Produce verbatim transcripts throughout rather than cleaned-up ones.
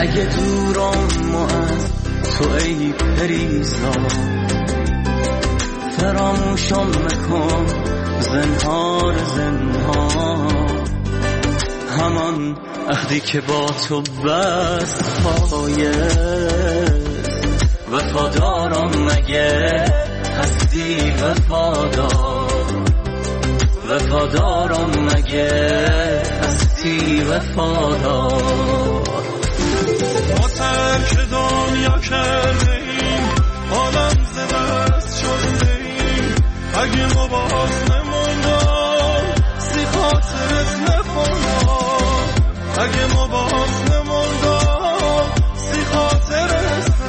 اگه دورم از تو ای پریزا، فراموشم مکن زنهار زنهار، همان عهدی که با تو بست پایست. وفادارم مگه هستی وفادار، وفادارم مگه هستی وفادار. ما ترک دنیا کرده ایم، عالم ز دست شده ایم. اگه ما باز نموندم سی خاطرت نخوندم، اگه ما باز نموندم سی خاطرت نخوندم.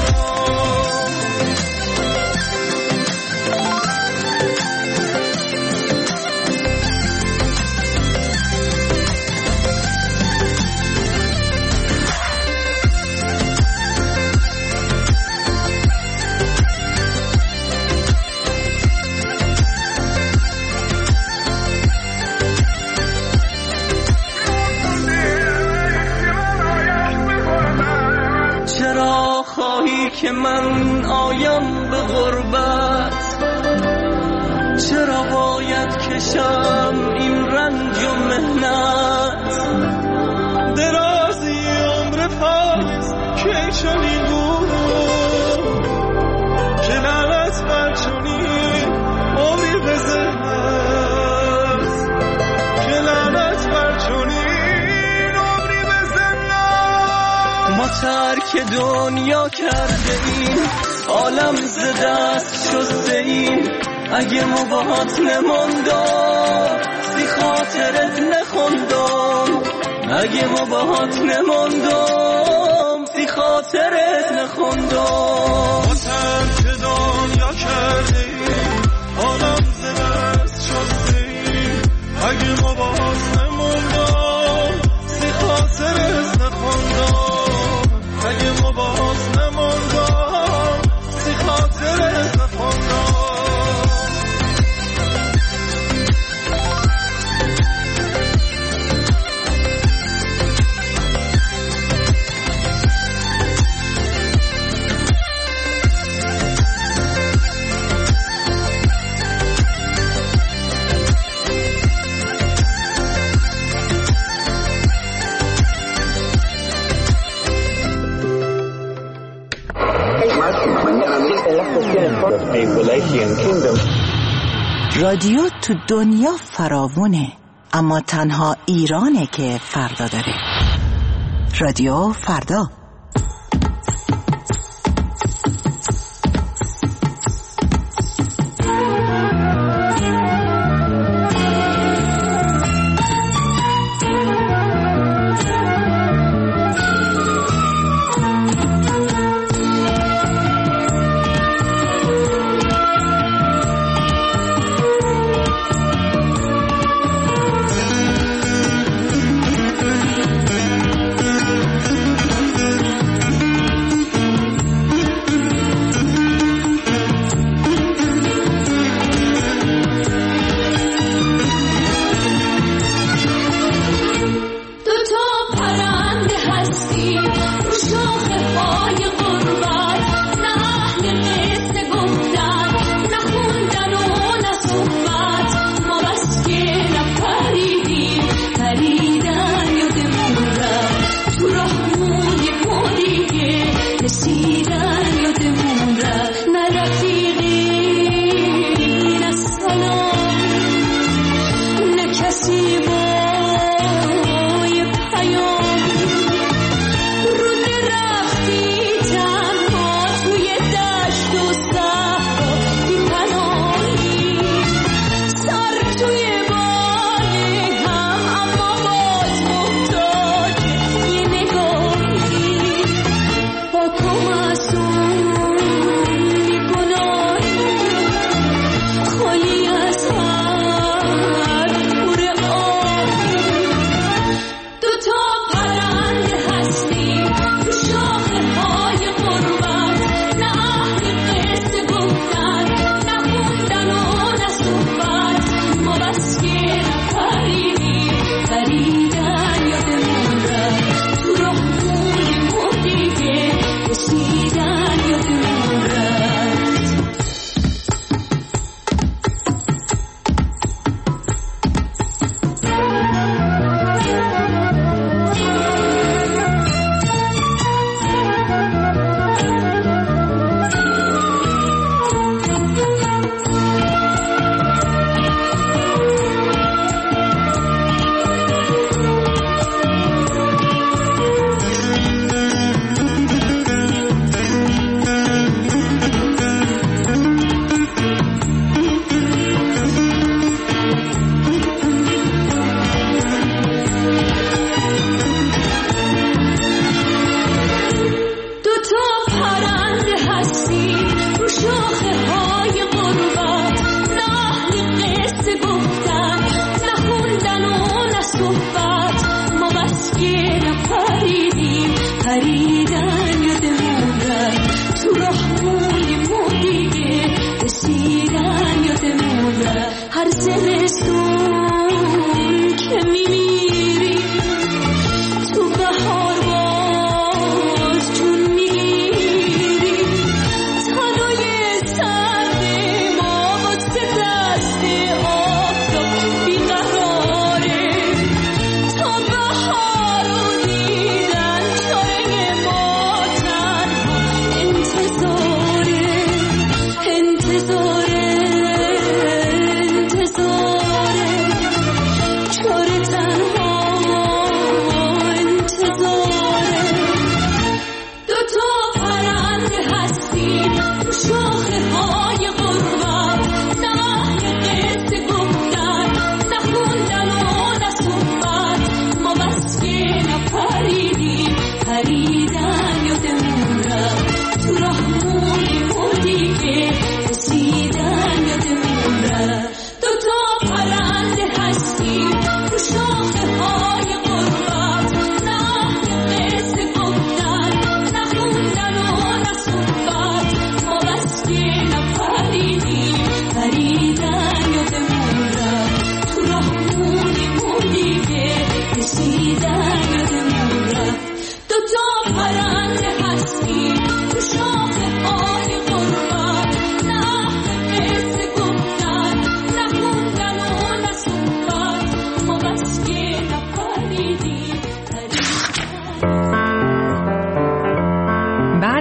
که من آیم به غربت، چرا باید کشم این رنج و مهنت؟ درازی عمر پاییز که چنین بود، که لعنت بر چنین عمری به ذهنت، که لعنت بر چنین عمری به ذهنت. ما ترک دنیا کرده ایم، عالم ز دست شسته ایم. اگه ما باهات نموندم سی خاطرت نخوندم، اگه ما باهات نموندم سی خاطرت نخوندم. ما ترک دنیا کرده ایم، عالم ز دست شسته ایم. اگه ما باهات نموندم سی خاطرت نخوندم، اگه ما باز نموندم سی خاطرت نخوندم. رادیو تو دنیا فراوونه، اما تنها ایرانه که فردا داره. رادیو فردا.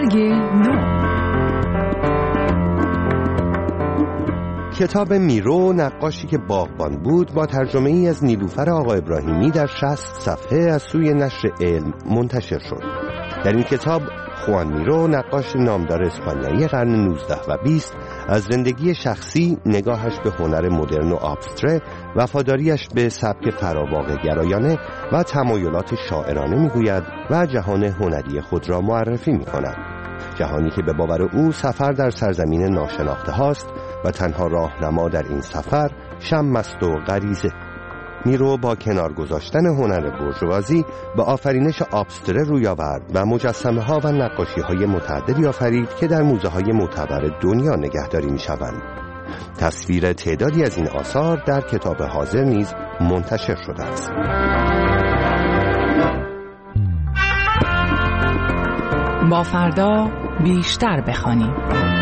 رنگ نو. کتاب میرو، نقاشی که باغبان بود، با ترجمه ای از نیلوفر آقا ابراهیمی در شصت صفحه از سوی نشر علم منتشر شد. در این کتاب خوان میرو، نقاش نامدار اسپانیایی قرن نوزده و بیست، از زندگی شخصی، نگاهش به هنر مدرن و ابستره، وفاداریش به سبک فراواقع گرایانه و تمایلات شاعرانه میگوید و جهان هنری خود را معرفی میکند. جهانی که به باور او سفر در سرزمین ناشناخته هاست و تنها راهنما در این سفر شم است و غریزه. میرو با کنار گذاشتن هنر بورژوازی به آفرینش ابستره روی آورد و مجسمه ها و نقاشی های متعددی آفرید که در موزه های معتبر دنیا نگهداری می شوند. تصویر تعدادی از این آثار در کتاب حاضر نیز منتشر شده است. با فردا بیشتر بخوانیم.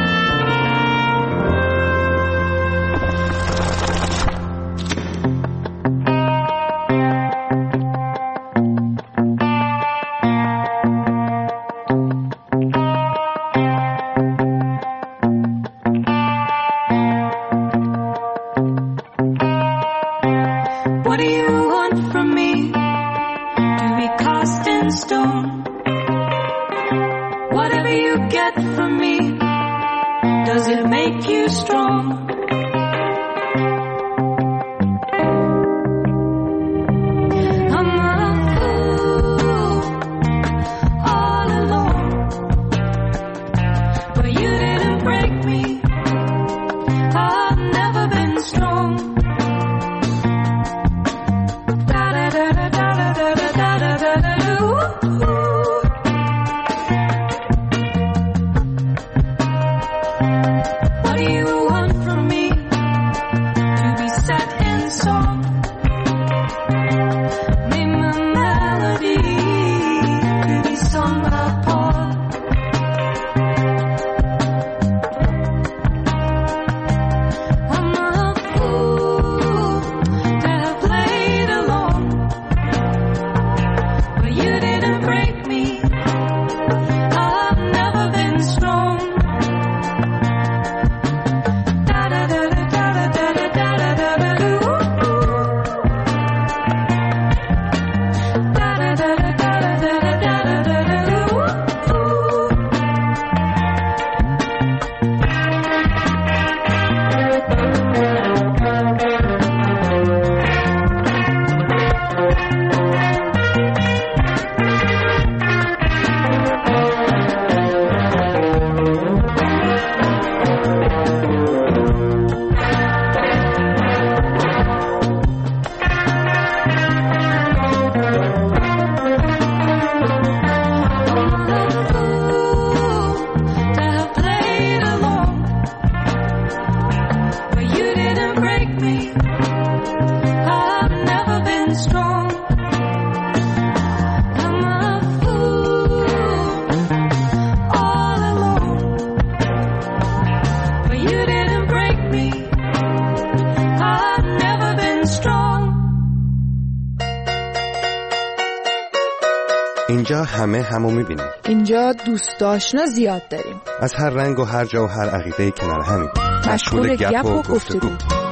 اینجا همه همو میبینیم. اینجا دوست آشنا زیاد داریم. از هر رنگ و هر جا و هر عقیده کنار همیم. مشغول گپ و گفتگو.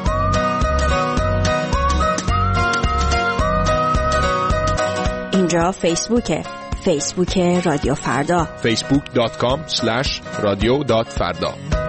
اینجا فیسبوکه. فیسبوک رادیو فردا. فیسبوک دات کام اسلش رادیو دات فردا.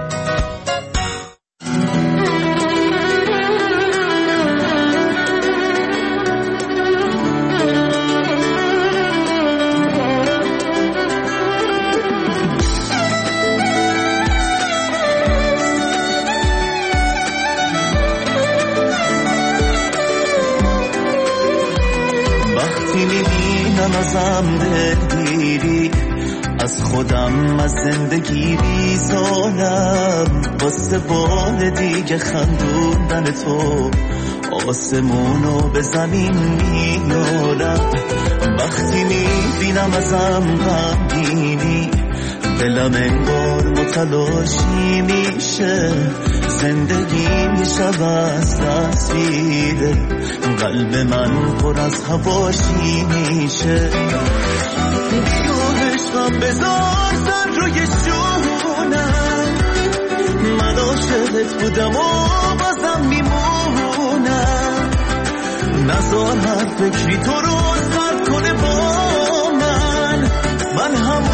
ازم دلگیری از خودم از زندگی بیزارم واسه بار دیگه خندوندن تو آسمونو به زمین میارم وقتی میبینم ازم غمگینی دلم انگار متلاشی میشه زندگی میشه از تصویره قلب من پر از هواشی میشه دیو عشقم بذار سر روی شونم، من عاشقت بودم و بازم میمونم. نزار هر فکری تو رو سرد کنه با من، من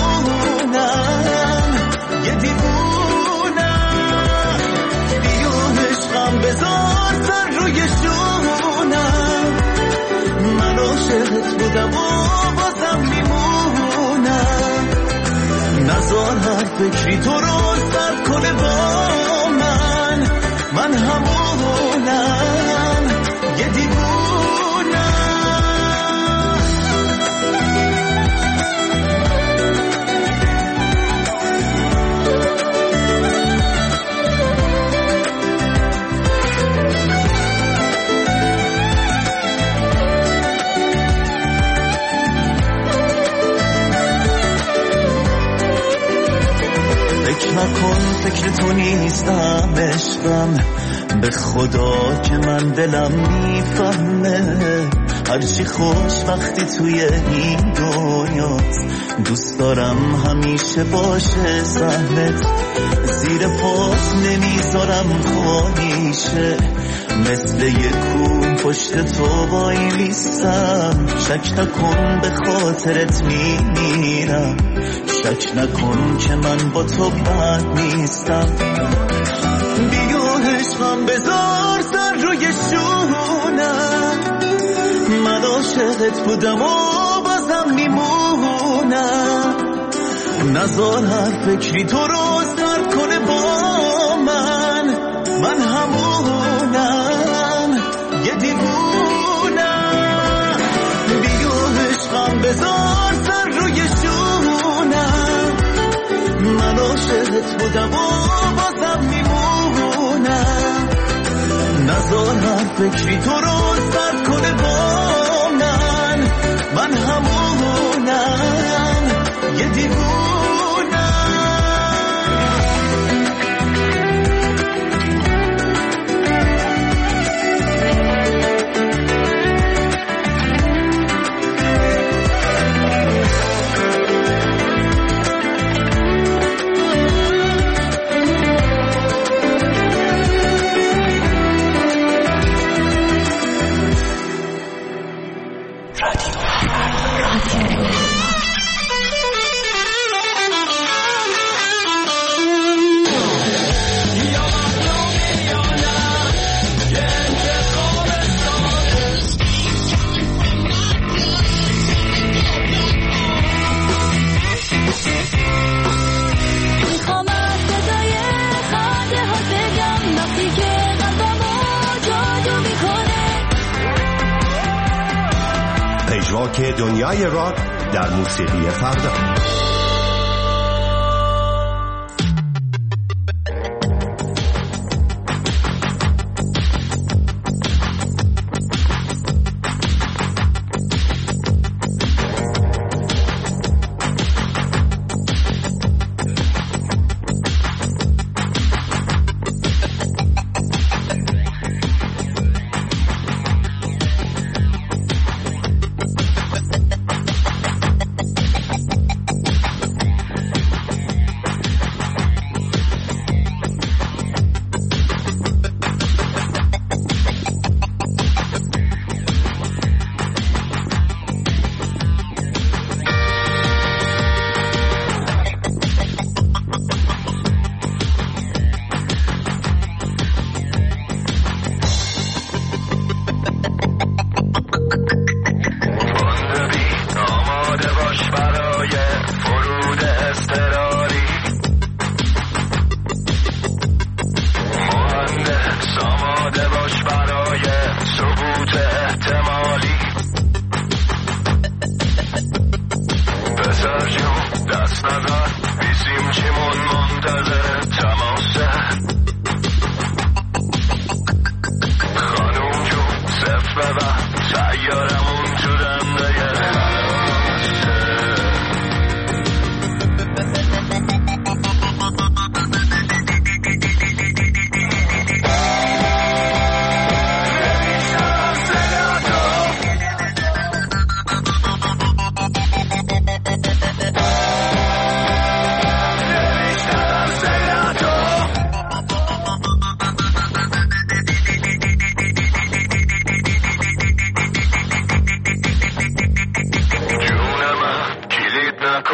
همونم یه دیوونم. بیون عشقم بذار سر روی شونم، من عاشقت بودم و بازم میمونم. نزار هر فکری تو رو سرد کنه با من، من همونم یه دیوونم. فکر نکن فکر تو نیستم عشقم، به خدا که من دلم میفهمه. هرچی خوش وقتی توی این دنیاست، دوست دارم همیشه باشه سهمت. زیر پاس نمیذارم خالیشه، مثل یک کوم پشت تو وای میستم. شک نکن به خاطرت میمیرم، شک نکن که من با تو بد نیستم. بیو عشقم بذار سر روی شونم، من عاشقت بودم و بازم میمونم. نزار هر فکری تو رو سرد کنه با من، من همونم یه دیوونم. بیو عشقم بذار سر روی شونم، من عاشقت بودم و بازم میمونم. نزار هر فکری تو رو سرد کنه با من، من همونم یه دیوونم. پژواک دنیای راک در موسیقی فردا.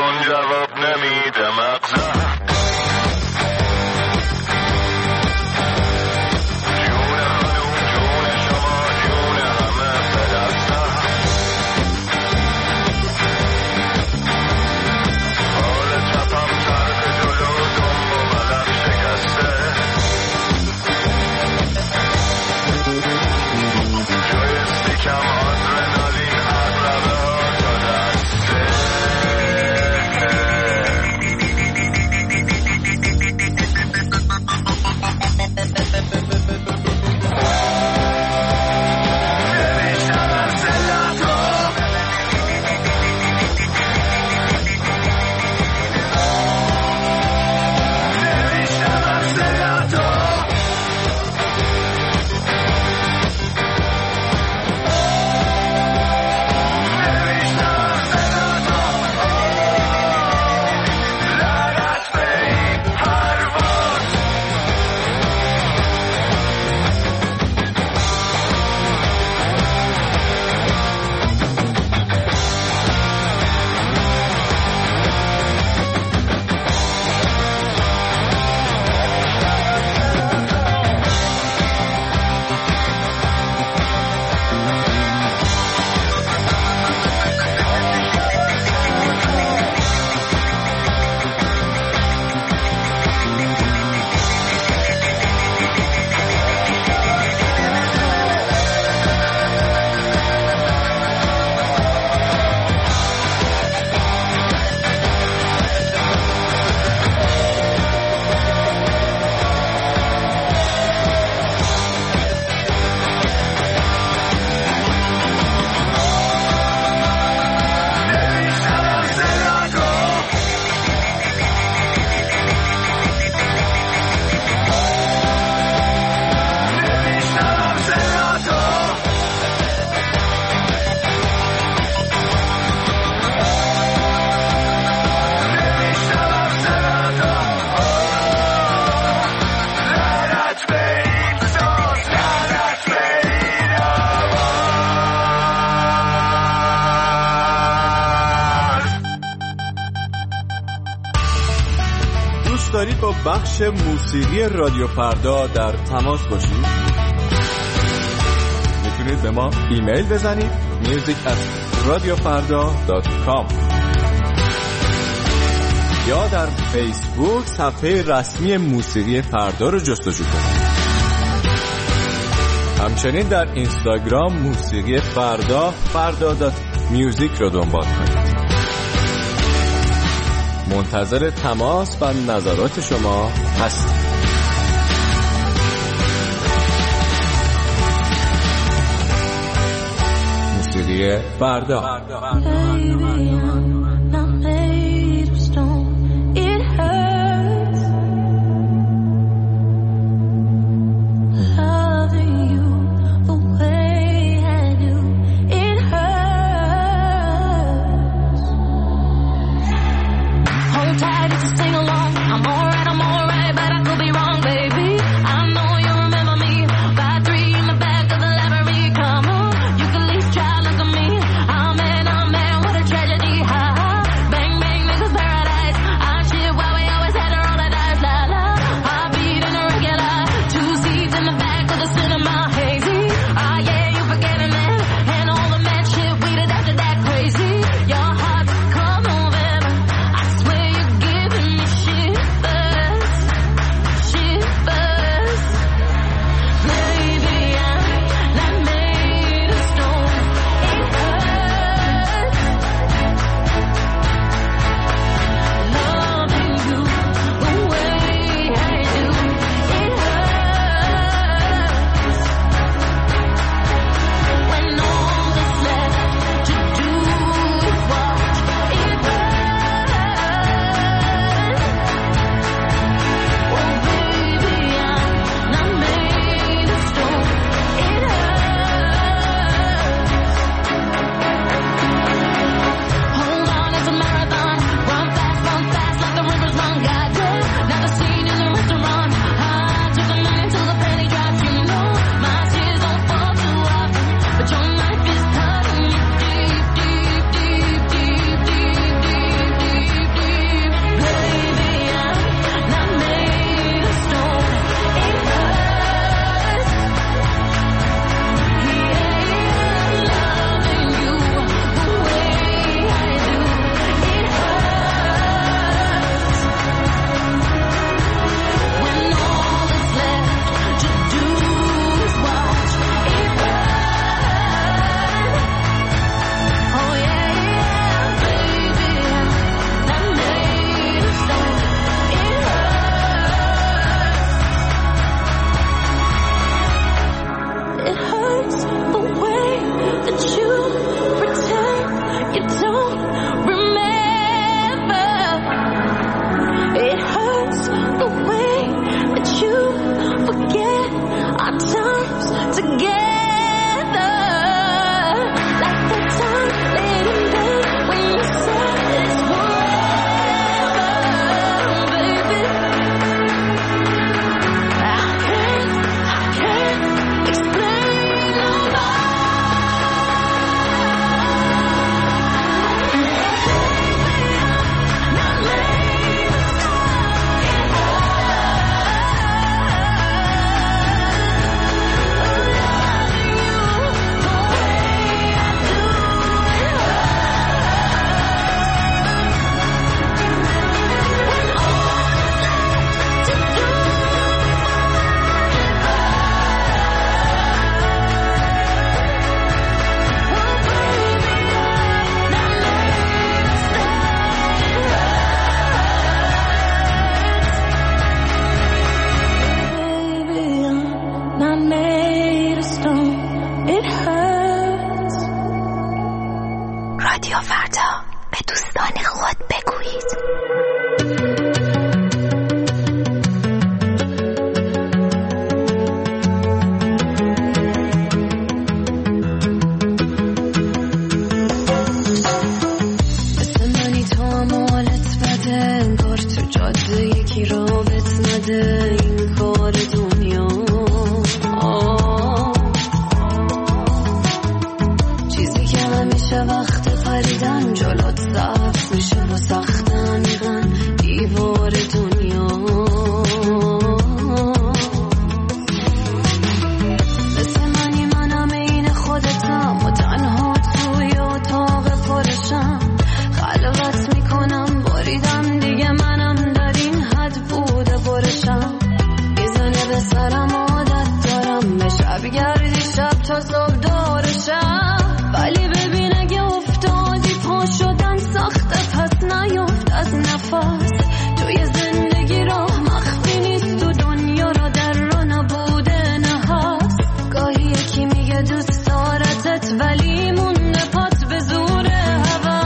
تلفن جواب نمیده مغزم دارید با بخش موسیقی رادیو فردا در تماس باشید؟ میتونید به ما ایمیل بزنید میوزیک ات رادیو فردا دات کام یا در فیسبوک صفحه رسمی موسیقی فردا رو جستجو کنید. همچنین در اینستاگرام موسیقی فردا فردا دات میوزیک رو دنبال کنید. منتظر تماس و نظرات شما هستم. موسیقی فردا. Tragedy, how بگویید. این کار دنیا چیزی که همیشه وقت پریدن جلوت سبز میشه و سخت عمیقاً دیوار دنیا مثل منی منم این خودتم و تنها توی اتاق پرشم خلوت میکنم باریدم دیگه منم در این حد بوده برشم میزنه به سرم عادت دارم به شب گردی شب تا صبح دارشم ولی ببین اگه افتادی پا شدن سخته پس نیفت از نفس توی زندگی راه مخفی نیست تو دنیا را در را نبوده نه هست گاهی یکی میگه دوست دارتت ولی مونده پات به زور هوا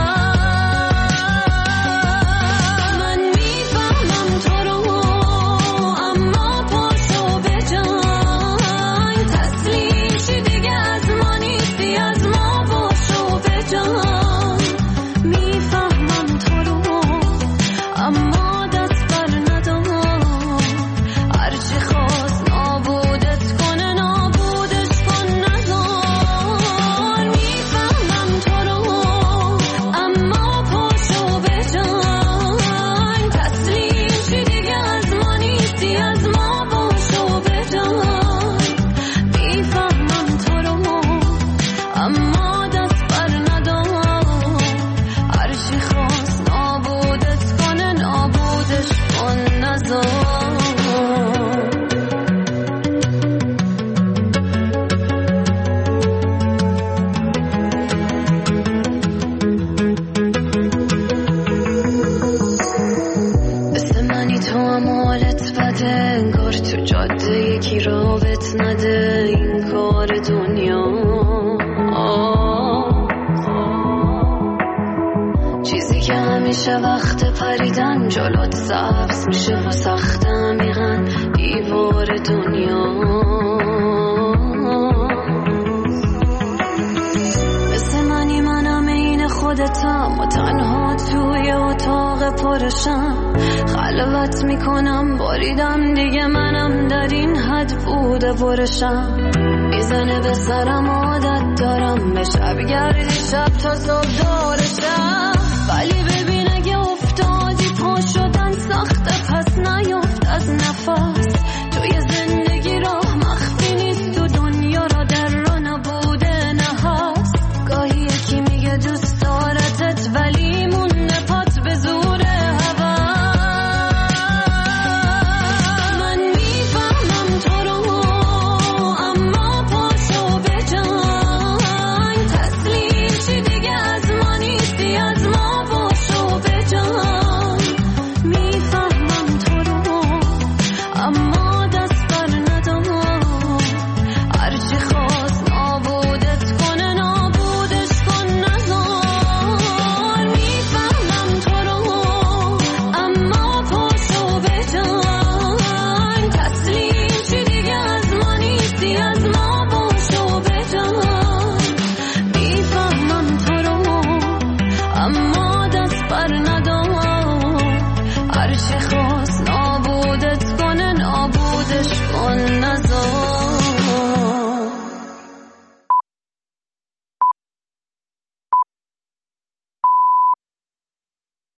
من میفهمم تو رو اما پاشو به جای تسلیم شی دیگه از ما نیستی از ما باشو به جای میفهمم تو رو اما دست بر ندار هرچی خواست نابودت کنه نابودش کن نزار میفهمم تو رو اما پاشو به جای تسلیم شی دیگه از ما نیستی از ما باشو به جای میفهمم تو رو اما دست بر ندار هرچی خواست نابودت کنه نابودش کن نزار مثل منی تو هم حالت بده انگار تو جاده یکی رابط نده این کار دنیا چیزی که همیشه وقت پریدن جلوت سبز میشه و سخت عمیقاً دیوار دنیا مثل منی منم این خودتم و تنها توی اتاق پرشم خلوت میکنم باریدم دیگه منم در این حد بوده برشم میزنه به سرم عادت دارم به شب گردی شب تا صبح دارشم ولی